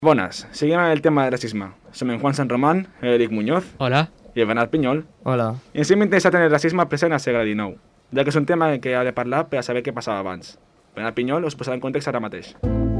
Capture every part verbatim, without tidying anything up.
Bones, seguim amb el tema del racisme. Som en Juan San Román, Eric Muñoz Hola. i el Bernat Pinyol. Hola. I ens hem interessat en el racisme present al segle dinou, ja que és un tema que ha de parlar per a saber què passava abans. Bernat Pinyol us posarà en context ara mateix.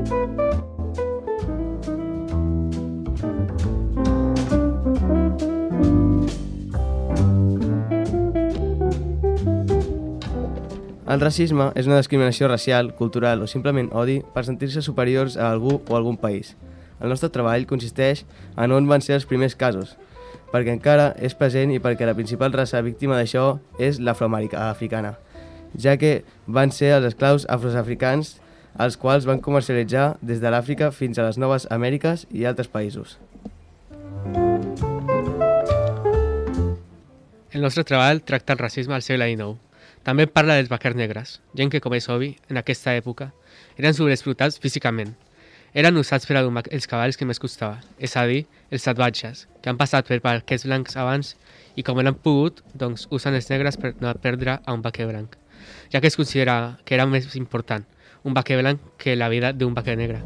El racisme és una discriminació racial, cultural o simplement odi per sentir-se superiors a algú o a algun país. El nostre treball consisteix en on van ser els primers casos, perquè encara és present i perquè la principal raça víctima d'això és l'afroamericana, ja que van ser els esclaus afroafricans els quals van comercialitzar des de l'Àfrica fins a les Noves Amèriques i altres països. El nostre treball tracta el racisme al segle dinou. També parla dels vaquers negres, gent que, com és obvi, en aquesta època, eren sobreexplotats físicament. Eren usats per a domar els cavalls que més costava, és a dir, els salvatges, que han passat per vaquers blancs abans i, com han pogut, doncs usen els negres per no perdre a un vaquer blanc, ja que es considera que era més important un vaquer blanc que la vida d'un vaquer negre.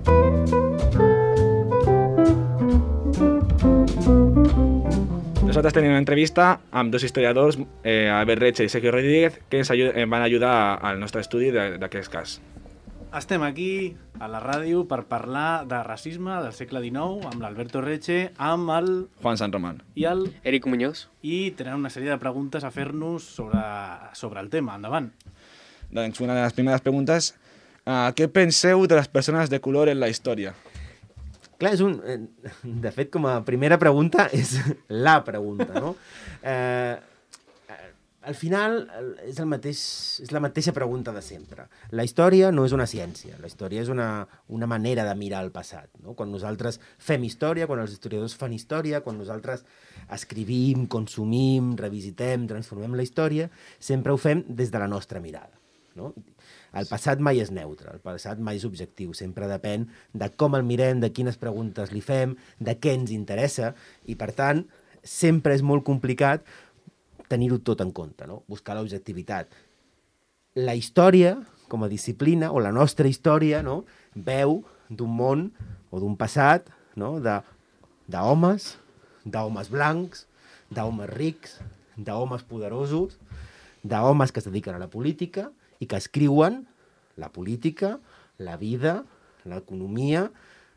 Nosaltres tenim una entrevista amb dos historiadors, eh, Albert Retxe i Sergio Rodríguez, que ens ajud van ajudar al nostre estudi d'aquest cas. Estem aquí a la ràdio per parlar de racisme del segle dinou amb l'Alberto Retxe, amb el... Juan San Román. I el... Eric Muñoz. I tenen una sèrie de preguntes a fer-nos sobre, sobre el tema. Endavant. Doncs una de les primeres preguntes, uh, què penseu de les persones de color en la història? Clar, és un... De fet, com a primera pregunta, és la pregunta, no? Eh, al final, és, el mateix, és la mateixa pregunta de sempre. La història no és una ciència, la història és una, una manera de mirar el passat, no? Quan nosaltres fem història, quan els historiadors fan història, quan nosaltres escrivim, consumim, revisitem, transformem la història, sempre ho fem des de la nostra mirada, no? El passat mai és neutre, el passat mai és objectiu, sempre depèn de com el mirem, de quines preguntes li fem, de què ens interessa, i per tant, sempre és molt complicat tenir-ho tot en compte, no? Buscar l'objectivitat. La història, com a disciplina, o la nostra història, no? Veu d'un món o d'un passat, no? de, d'homes, d'homes blancs, d'homes rics, d'homes poderosos, d'homes que es dediquen a la política, i que escriuen la política, la vida, l'economia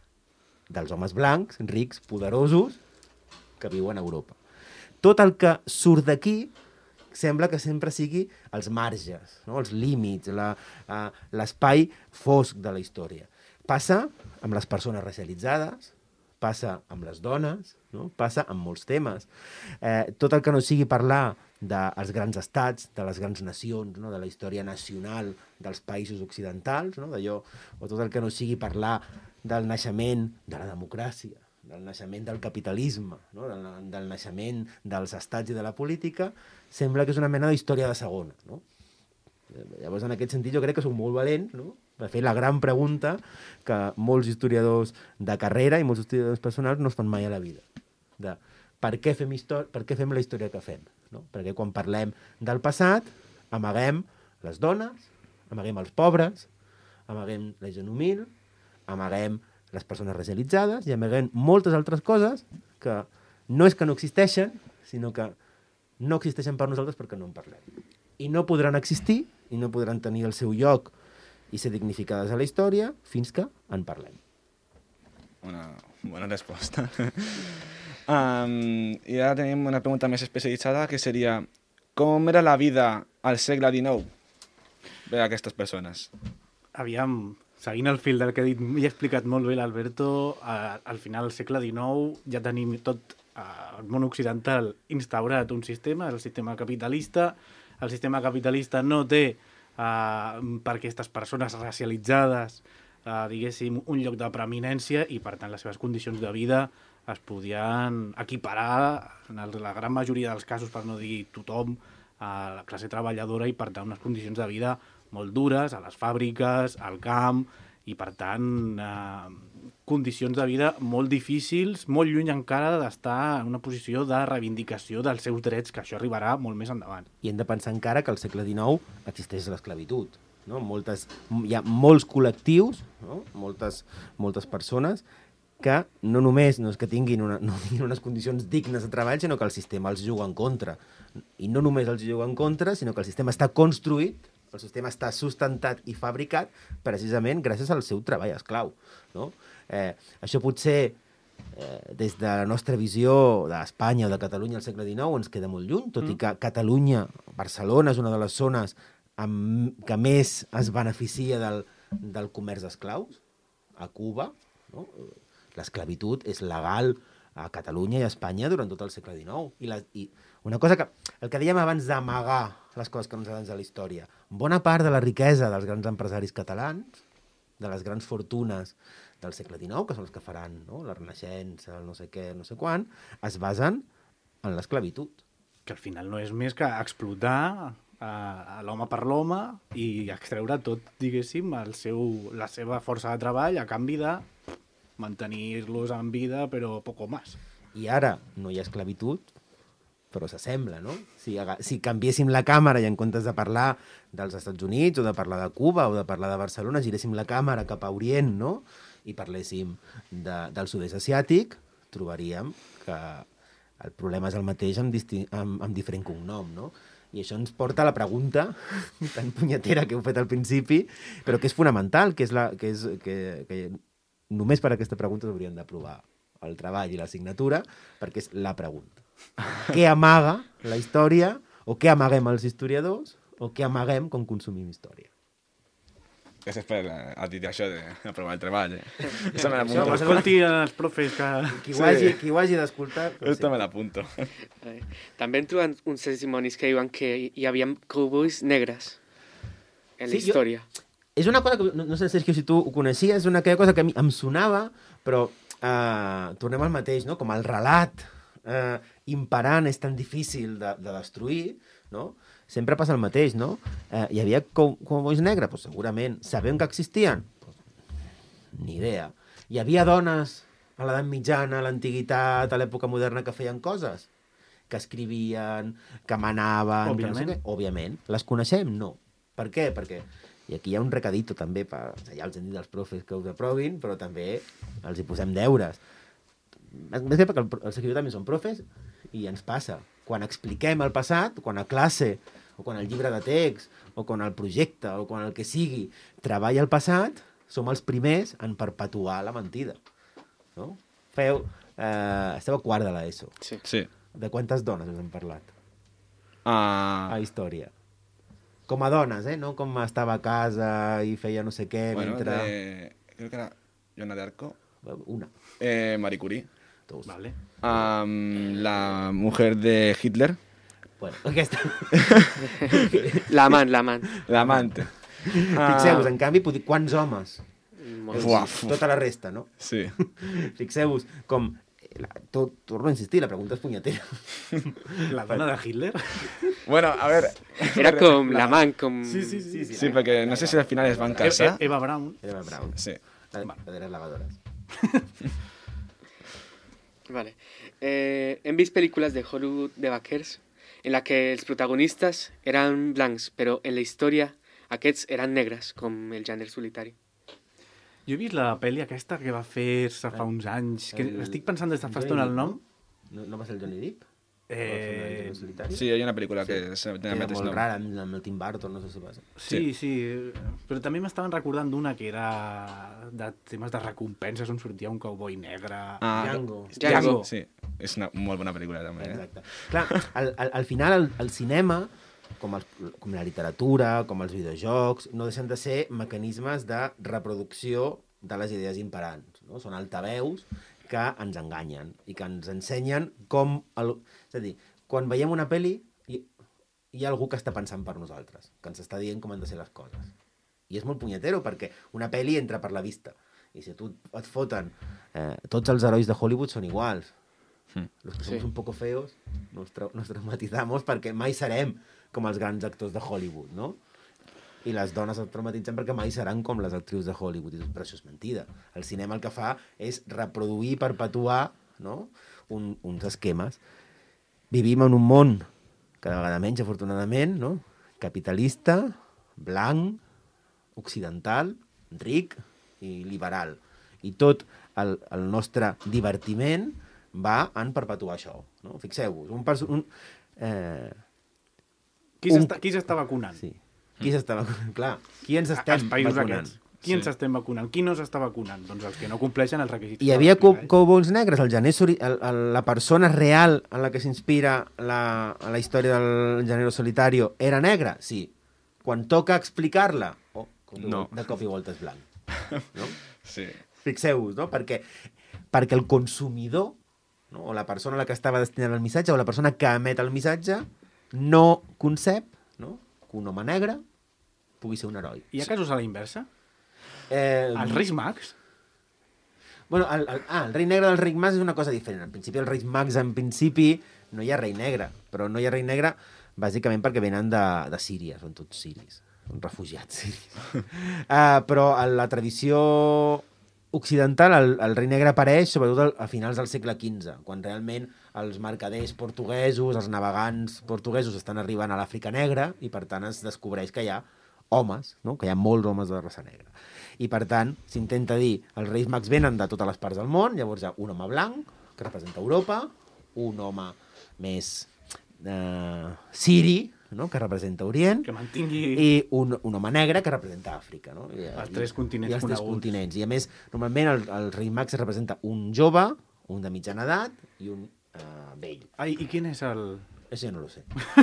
dels homes blancs, rics, poderosos, que viuen a Europa. Tot el que surt d'aquí sembla que sempre sigui els marges, no? Els límits, la, uh, l'espai fosc de la història. Passa amb les persones racialitzades, passa amb les dones, no? Passa amb molts temes. Eh, tot el que no sigui parlar dels grans estats, de les grans nacions, no? De la història nacional dels països occidentals, no? D'allò, o tot el que no sigui parlar del naixement de la democràcia, del naixement del capitalisme, no? del, del naixement dels estats i de la política, sembla que és una mena d'història de segona, no? Llavors, en aquest sentit, jo crec que som molt valents, no? De fer la gran pregunta que molts historiadors de carrera i molts historiadors personals no es fan mai a la vida. De per què fem, per què fem la història que fem? No? Perquè quan parlem del passat, amaguem les dones, amaguem els pobres, amaguem la gent humil, amaguem les persones racialitzades i amaguem moltes altres coses que no és que no existeixen, sinó que no existeixen per nosaltres perquè no en parlem. I no podran existir, i no podran tenir el seu lloc i ser dignificades a la història fins que en parlem. Una bona resposta. um, I ara tenim una pregunta més especialitzada, que seria com era la vida al segle dinou per a aquestes persones? Aviam, seguint el fil del que ha dit i ha explicat molt bé l'Alberto, eh, al final del segle dinou ja tenim tot eh, el món occidental instaurat un sistema, el sistema capitalista. El sistema capitalista no té Uh, per aquestes persones racialitzades uh, diguéssim, un lloc de preeminència i per tant les seves condicions de vida es podien equiparar en el, la gran majoria dels casos, per no dir tothom, a la classe treballadora i per tant unes condicions de vida molt dures a les fàbriques, al camp i per tant uh, condicions de vida molt difícils, molt lluny encara d'estar en una posició de reivindicació dels seus drets, que això arribarà molt més endavant. I hem de pensar encara que al segle dinou existeix l'esclavitud, no? Moltes, hi ha molts col·lectius, no? moltes, moltes persones que no només no és que tinguin, una, no tinguin unes condicions dignes de treball, sinó que el sistema els juga en contra. I no només els juga en contra, sinó que el sistema està construït, el sistema està sustentat i fabricat precisament gràcies al seu treball esclau. No? Eh, això potser, eh, des de la nostra visió d'Espanya o de Catalunya al segle dinou, ens queda molt lluny, tot mm. i que Catalunya, Barcelona, és una de les zones amb, que més es beneficia del, del comerç d'esclaus, a Cuba, no? L'esclavitud és legal a Catalunya i a Espanya durant tot el segle dinou. I, la, i una cosa que... El que dèiem abans d'amagar les coses que ens agraden de la història. Bona part de la riquesa dels grans empresaris catalans, de les grans fortunes del segle dinou, que són els que faran, no? La Renaixença, el no sé què, no sé quan, es basen en l'esclavitud. Que al final no és més que explotar a, a l'home per l'home i extreure tot, diguéssim, el seu, la seva força de treball a canvi de mantenir-los en vida, però poco más. I ara no hi ha esclavitud, però s'assembla, no? Si, si canviéssim la càmera i en comptes de parlar dels Estats Units o de parlar de Cuba o de parlar de Barcelona, giréssim la càmera cap a Orient, no? I parléssim de, del sud-est asiàtic, trobaríem que el problema és el mateix amb, amb, amb diferent cognom, no? I això ens porta a la pregunta tan punyetera que heu fet al principi, però que és fonamental, que és la, que és, que, que només per aquesta pregunta s'haurien d'aprovar el treball i l'assignatura, perquè és la pregunta. Què amaga la història, o què amaguem els historiadors, o què amaguem quan consumim història? Gràcies per el dit això d'aprovar el treball. Eh? Això me l'apunto. Escolti els profes que... Qui ho hagi, qui ho hagi d'escoltar... Això me l'apunto. També hem trobat uns testimonis que diuen que hi havia cowboys negres en la història. Jo... És una cosa que, no, no sé, Sergio, si tu ho coneixies, és una cosa que a mi em sonava, però eh, tornem al mateix, no? Com el relat eh, imperant és tan difícil de, de destruir, no? Sempre passa el mateix, no? Eh, hi havia cowboys negres? Pues segurament. Sabem que existien? Pues, ni idea. Hi havia dones a l'edat mitjana, a l'antiguitat, a l'època moderna, que feien coses? Que escrivien, que manaven... Òbviament. Que no sé què? Òbviament. Les coneixem? No. Per què? Perquè... I aquí hi ha un recadito també, per, ja els hem dit als profes que us aprovin, però també els hi posem deures. Més bé perquè el, el Sergio també són profes i ens passa. Quan expliquem el passat, quan a classe, o quan el llibre de text, o quan el projecte, o quan el que sigui, treballa el passat, som els primers en perpetuar la mentida. No? Feu, eh, esteu a quart de l'ESO. Sí. Sí. De quantes dones us hem parlat? Uh... A història. Com a dones, eh? No com estava a casa i feia no sé què, bueno, mentre... De... Creo que era Joana d'Arco. Una. Eh, Marie Curie. Dos. Vale. Um, la mujer de Hitler. Bueno, aquesta... L'amant, l'amant. L'amante. Fixeu-vos, en canvi, dir quants homes? Molts. Uaf. Tota la resta, no? Sí. Fixeu-vos, com... La, to, torno a insistir, la pregunta és punyetera. La dona de Hitler? Bueno, a ver... Era com l'amant, com... Sí, sí, sí. sí, Sí, perquè no sé si al final es van casar. Eva, Eva Braun. Eva Braun. Sí. La, la de les lavadores. Vale. Eh, hem vist pel·lícules de Hollywood de vaquers en la que els protagonistes eren blancs, però en la història aquests eren negres, com el gènere solitari. Jo he vist la pel·li aquesta que va fer-se fa uns anys, que el... estic pensant des de fa estona el nom. No, no va ser el Johnny Depp? Eh... Sí, hi ha una pel·lícula sí. que té el mateix molt nom. rara, amb, amb el Tim Burton, no sé si va ser. Sí, sí, sí, però també m'estaven recordant d'una que era de temes de recompenses on sortia un cowboy negre. Ah, Django. Django. Sí, és una molt bona pel·lícula també. Eh? Exacte. Clar, al, al, al final el, el cinema, com, el, com la literatura, com els videojocs, no deixen de ser mecanismes de reproducció de les idees imperants. No? Són altaveus que ens enganyen i que ens ensenyen com... El... És a dir, quan veiem una pel·li hi, hi ha algú que està pensant per nosaltres, que ens està dient com han de ser les coses. I és molt punyetero perquè una pel·li entra per la vista. I si tu et foten... Eh, tots els herois de Hollywood són iguals. Mm. Los que somos sí. un poco feos nos, tra nos traumatizamos perquè mai serem com els grans actors de Hollywood, no? I les dones es traumatitzen perquè mai seran com les actrius de Hollywood, i però això és mentida. El cinema el que fa és reproduir, perpetuar, no? un, uns esquemes. Vivim en un món, cada vegada menys, afortunadament, no? Capitalista, blanc, occidental, ric i liberal. I tot el, el nostre divertiment va en perpetuar això. No? Fixeu-vos, un... Perso un eh, Qui un... s'està vacunant? Sí. Qui s'està vacunant? Clar, qui ens estem als països vacunant? Aquests. Qui ens estem vacunant? Qui no s'està vacunant? Doncs els que no compleixen els requisits. Hi havia cowboys negres, el gener soli... el, el, la persona real en la que s'inspira la, la història del Llanero Solitario era negra? Sí. Quan toca explicar-la, oh, no. de cop i volta és blanc. No? Sí. Fixeu-vos, no? Perquè, perquè el consumidor, no? O la persona a la que estava destinant el missatge, o la persona que emet el missatge, no concep, no? Que un home negre pugui ser un heroi. Hi ha casos a la inversa? Eh, Els Reis Mags? Bueno, el, el, ah, el rei negre dels Reis Mags és una cosa diferent. En principi, els Reis Mags, en principi, no hi ha rei negre. Però no hi ha rei negre, bàsicament perquè venen de, de Síria. Són tots siris. Són refugiats siris. uh, però a la tradició occidental, el, el rei negre apareix sobretot a finals del segle quinze, quan realment els mercaders portuguesos, els navegants portuguesos estan arribant a l'Àfrica negra i, per tant, es descobreix que hi ha homes, no? Que hi ha molts homes de raça negra. I, per tant, s'intenta dir els Reis Mags venen de totes les parts del món, llavors hi ha un home blanc, que representa Europa, un home més eh, siri, no? Que representa Orient, que mantingui... i un, un home negre que representa Àfrica. No? I, els tres continents i els tres coneguts. continents. I, a més, normalment el, el Rei Mag es representa un jove, un de mitjana edat i un eh, vell. Ai, i quin és el... Això ja no lo sé.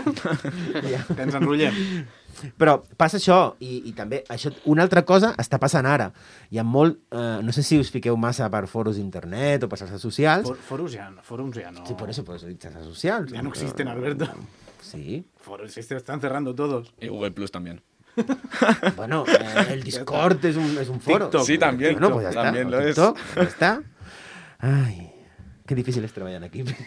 Ja. Que ens enrotllem. Però passa això, i, i també això, una altra cosa està passant ara. Hi ha molt... Eh, no sé si us fiqueu massa per foros d'internet o per xarxes socials. For, foros ja no, forums ja no. Sí, por eso, por eso dic xarxes socials. Ya no existen, Alberto. Sí. Foros, se están cerrando todos. Y Google Plus también. Bueno, eh, el Discord es un, es un foro. TikTok. Sí, también. Bueno, pues ya También está. lo es. TikTok, ya está. Ay, qué difícil es trabajar en equip.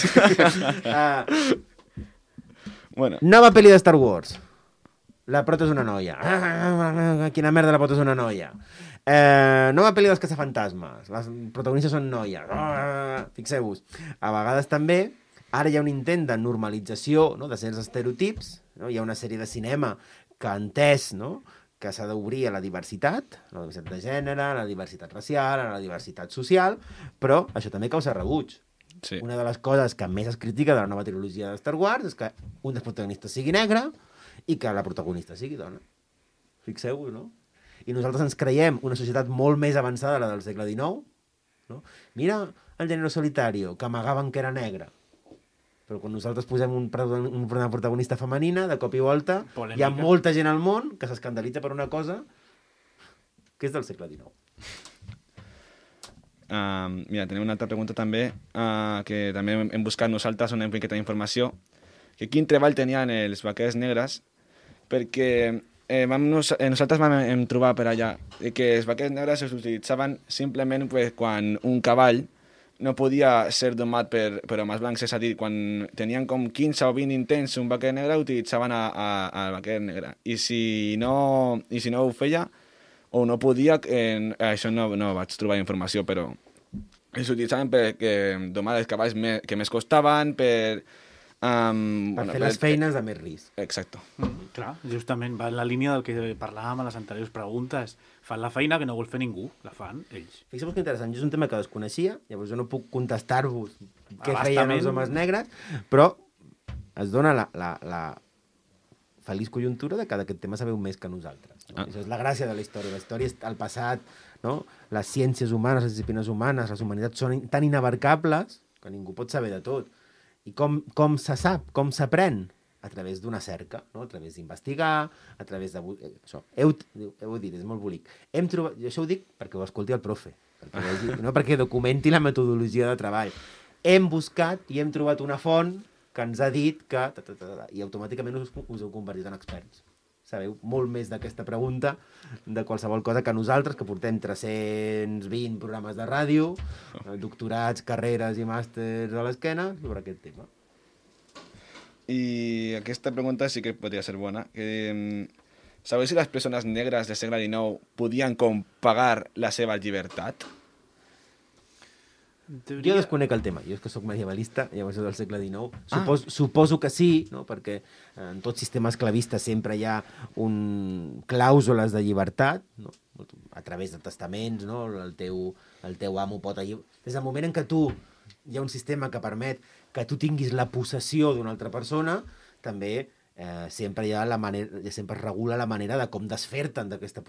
uh, Bueno, Nova pel·li de Star Wars. La prota és una noia. Ah, quina merda, la prota és una noia. Eh, nova pel·li dels caçafantasmes. Les protagonistes són noies. Ah, fixeu-vos. A vegades també, ara hi ha un intent de normalització, no?, de certs estereotips. No? Hi ha una sèrie de cinema que ha entès, no?, que s'ha d'obrir a la diversitat, a la diversitat de gènere, a la diversitat racial, a la diversitat social, però això també causa rebuig. sí. Una de les coses que més es critica de la nova trilogia de Star Wars és que un dels protagonistes sigui negre i que la protagonista sigui dona. Fixeu-vos, no? I nosaltres ens creiem una societat molt més avançada de la del segle dinou. No? Mira el Llanero Solitario, que amagaven que era negre. Però quan nosaltres posem un, un, una protagonista femenina, de cop i volta, Polèmica. hi ha molta gent al món que s'escandalitza per una cosa que és del segle dinou. Uh, mira, tenim una altra pregunta també, uh, que també hem, hem buscat nosaltres una miqueta d'informació, que quin treball tenien els vaquers negres, perquè eh, vam nos, eh, nosaltres vam hem trobat per allà que els vaquers negres es utilitzaven simplement pues, quan un cavall no podia ser domat per, per homes blancs, és a dir, quan tenien com quinze o vint intents un vaquer negre, utilitzaven a, a, a vaquer negre. I si no, i si no ho feia, o no podia, eh, això no, no vaig trobar informació, però es utilitzaven per eh, domar els cavalls me, que més costaven, per... Um, Per bueno, fer les per... feines de més risc. Exacto. Mm, clar, justament va en la línia del que parlàvem a les anteriors preguntes. Fan la feina que no vol fer ningú, la fan ells. Fixeu-vos que interessant, jo és un tema que desconeixia, llavors jo no puc contestar-vos què Abastament. feien els homes negres, però es dona la, la, la feliç conjuntura de que d'aquest tema sabeu més que nosaltres. No? Ah. Això és la gràcia de la història. La història és el passat, no? Les ciències humanes, les disciplines humanes, les humanitats són tan inabarcables que ningú pot saber de tot. I com, com se sap, com s'aprèn? A través d'una cerca, no? A través d'investigar, a través de... Això. Heu, heu dit, és molt bonic. Hem trobat... Jo això ho dic perquè ho escolti el profe, perquè vegi, no perquè documenti la metodologia de treball. Hem buscat i hem trobat una font que ens ha dit que... Ta, ta, ta, ta, i automàticament us, us heu convertit en experts. Sabeu molt més d'aquesta pregunta, de qualsevol cosa que nosaltres, que portem tres-cents vint programes de ràdio, doctorats, carreres i màsters a l'esquena, sobre aquest tema. I aquesta pregunta sí que podria ser bona. Que, sabeu si les persones negres del segle dinou podien com pagar la seva llibertat? teoria... Jo desconec el tema, jo és que sóc medievalista, llavors del segle dinou, supos, ah. suposo que sí, no? Perquè en tot sistema esclavista sempre hi ha un clàusules de llibertat, no? A través de testaments, no? el, teu, el teu amo pot alliberar. Des del moment en què tu hi ha un sistema que permet que tu tinguis la possessió d'una altra persona, també eh, sempre hi ha la manera, sempre es regula la manera de com desfer-te'n d'aquesta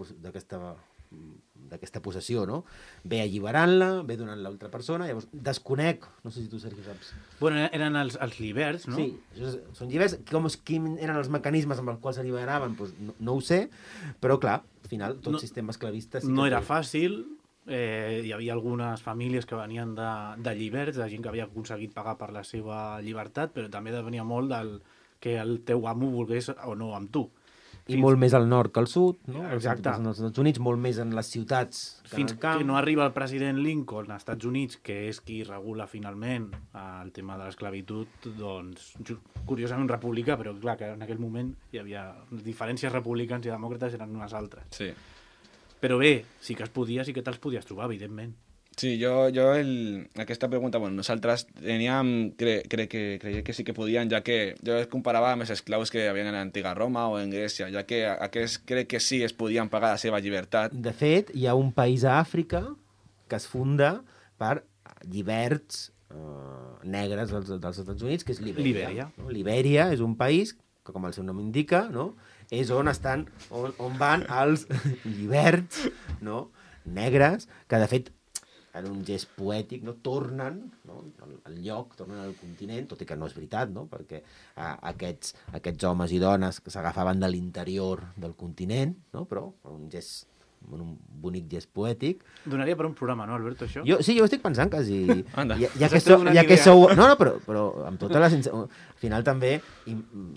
d'aquesta possessió, no? Ve alliberant-la, ve donant l'altra persona, llavors desconec, no sé si tu, Sergi, saps. Bueno, eren els, els lliberts, no? Sí, això és, són lliberts, com, quins eren els mecanismes amb els quals s'alliberaven, doncs no, no ho sé, però clar, al final tot no, sistema esclavista... Sí no que era té... fàcil, eh, hi havia algunes famílies que venien de, de lliberts, de gent que havia aconseguit pagar per la seva llibertat, però també depenia molt del que el teu amo volgués o no amb tu. I molt més al nord que al sud, no? Exacte. Als Estats Units, molt més en les ciutats que Fins en el camp. que no arriba el president Lincoln als Estats Units, que és qui regula finalment el tema de l'esclavitud, doncs, curiosament un republicà, però clar, que en aquell moment hi havia diferències republicans i demòcrates eren unes altres. Sí. Però bé, sí que es podia, sí que te'ls podies trobar, evidentment. Sí, jo, jo el, aquesta pregunta, bueno, nosaltres teníem, cre, cre, que, creia que sí que podien, ja que jo es comparava amb els esclaus que hi havia en l'antiga Roma o en Grècia, ja que aquests crec que sí es podien pagar la seva llibertat. De fet, hi ha un país a Àfrica que es funda per lliberts eh, negres dels, dels Estats Units, que és Libèria. Libèria. No? Libèria és un país que, com el seu nom indica, no? És on estan, on, on van els lliberts, no? Negres, que de fet en un gest poètic, no? Tornen, no? al lloc, tornen al continent, tot i que no és veritat, no? Perquè eh, aquests, aquests homes i dones que s'agafaven de l'interior del continent, no? Però un gest, un bonic gest poètic. Donaria per un programa, no, Alberto, això? Jo, sí, jo estic pensant quasi... Anda. Ja, ja, que, sou, ja que sou... No, no, però, però amb tota la... Al final també i,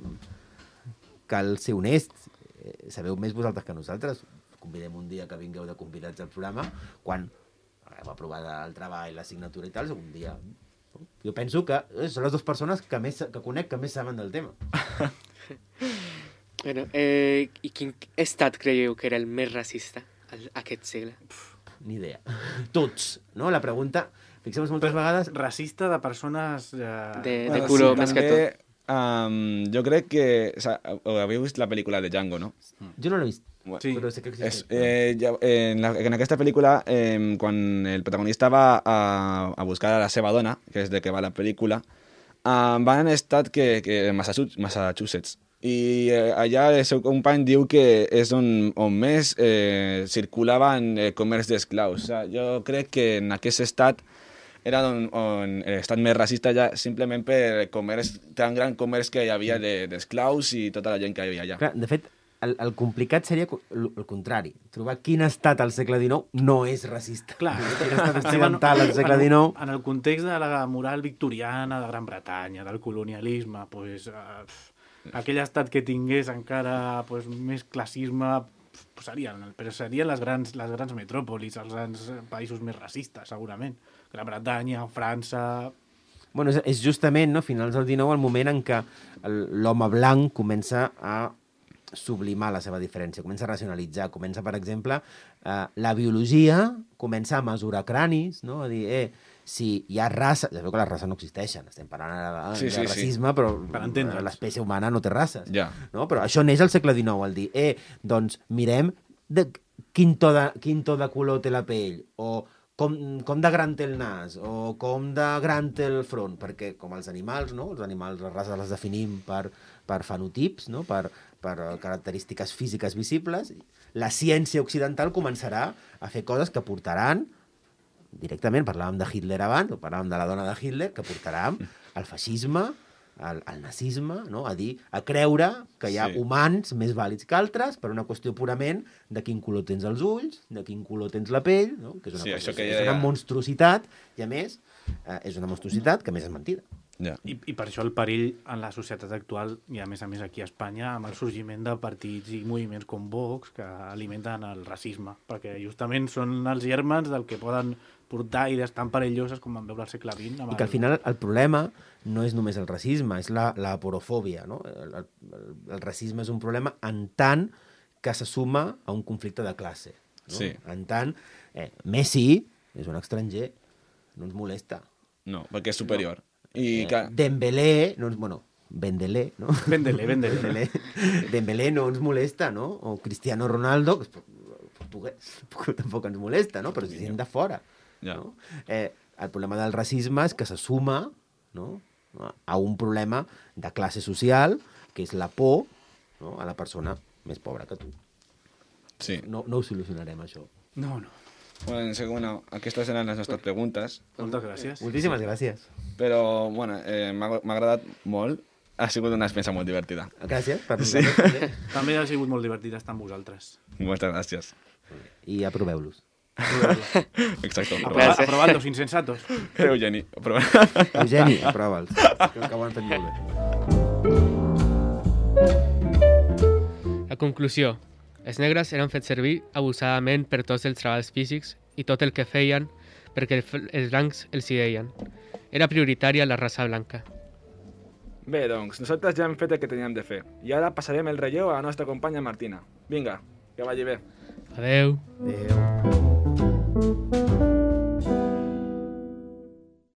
cal ser honest. Sabeu més vosaltres que nosaltres. Convidem un dia que vingueu de convidats al programa, quan hem aprovat el treball, la signatura i tal, un dia... Jo penso que són les dues persones que, més, que conec que més saben del tema. Bueno, eh, i quin estat creieu que era el més racista aquest segle? Ni idea. Tots, no? La pregunta, fixem-nos moltes vegades... Racista de persones... Eh... De, de Bueno, color, sí, més també, que tot. Um, jo crec que... O sea, habéis vist la pel·lícula de Django, no? Jo no l'he vist, Bueno, Sí. però sé que és, existeix. eh, ja, eh, en, la, en aquesta pel·lícula, eh, quan el protagonista va a, a buscar a la seva dona, que és de què va la pel·lícula, eh, va en estat que, que Massachusetts, Massachusetts. I eh, allà el seu company diu que és on, on més eh, circulaven el comerç d'esclaus. O sigui, jo crec que en aquest estat era on, on l'estat més racista ja simplement per el comerç, tan gran comerç que hi havia d'esclaus de, i tota la gent que hi havia allà. Clar, de fet, el, el complicat seria el, el contrari. Trobar quin estat al segle dinou no és racista. Clar, Quin estat occidental al segle dinou... En el context de la moral victoriana de Gran Bretanya, del colonialisme, pues, eh, aquell estat que tingués encara pues, més classisme, pues, serien, però serien les grans, les grans metròpolis, els grans països més racistes, segurament. Gran Bretanya, França... Bueno, és, és justament, no, finals del dinou, el moment en què l'home blanc comença a sublimar la seva diferència, comença a racionalitzar, comença, per exemple, eh, la biologia comença a mesurar cranis, no? A dir, eh, si hi ha raça... Ja veu que les races no existeixen, estem parlant ara de, Sí, sí, de sí. racisme, però Per entendre'ns. l'espècie humana no té races. Ja. No? Però això neix al segle dinou, el dir, eh, doncs mirem de quin to de, quin to de color té la pell, o com, com de gran té el nas, o com de gran té el front, perquè com els animals, no? Els animals, les races les definim per, per fenotips, no? per, per característiques físiques visibles. La ciència occidental començarà a fer coses que portaran, directament, parlàvem de Hitler abans, o parlàvem de la dona de Hitler, que portaran al feixisme, al, al nazisme, no? A dir, a creure que hi ha Sí. humans més vàlids que altres per una qüestió purament de quin color tens els ulls, de quin color tens la pell, no? Que és una, Sí, cosa, això que és ja- una monstruositat, i a més, eh, és una monstruositat que a més és mentida. Ja. I, I per això el perill en la societat actual, i a més a més aquí a Espanya, amb el sorgiment de partits i moviments com Vox, que alimenten el racisme, perquè justament són els germans del que poden portar idees tan perilloses com vam veure al segle vint. Amb I que al el- final el problema no és només el racisme, és la, la aporofòbia, no? El, el, el racisme és un problema en tant que se suma a un conflicte de classe. No? Sí. En tant, eh, Messi és un estranger, no ens molesta. No, perquè és superior. I Eh, que... Dembélé, no ens, bueno, Bendelé, no? Véndele, véndele. Dembélé, Dembélé no ens molesta, no? O Cristiano Ronaldo, que és portuguès, tampoc ens molesta, no? Però si sent de fora. Ja. No? Eh, el problema del racisme és que se suma, no? A un problema de classe social, que és la por, no? A la persona més pobra que tu. Sí. No, no ho solucionarem, això. No, no. Bueno, segona, aquestes eren les nostres preguntes, Moltes gràcies. Moltíssimes gràcies. però bueno, eh, m'ha m'ha agradat molt. Ha sigut una experiència molt divertida. Gràcies per Sí. nosaltres també. També ha sigut molt divertit estar amb vosaltres. Moltes gràcies. I aproveu-los. Exacte. Aprova, aprovat los insensatos. Eugeni, aprova. Eugeni, aprova'ls. Crec que ho han fet molt bé. La conclusió. Els negres eren fets servir abusadament per tots els treballs físics i tot el que feien perquè els blancs els hi deien. Era prioritària la raça blanca. Bé, doncs, nosaltres ja hem fet el que teníem de fer. I ara passarem el relleu a la nostra companya Martina. Vinga, que vagi bé. Adeu. Adéu.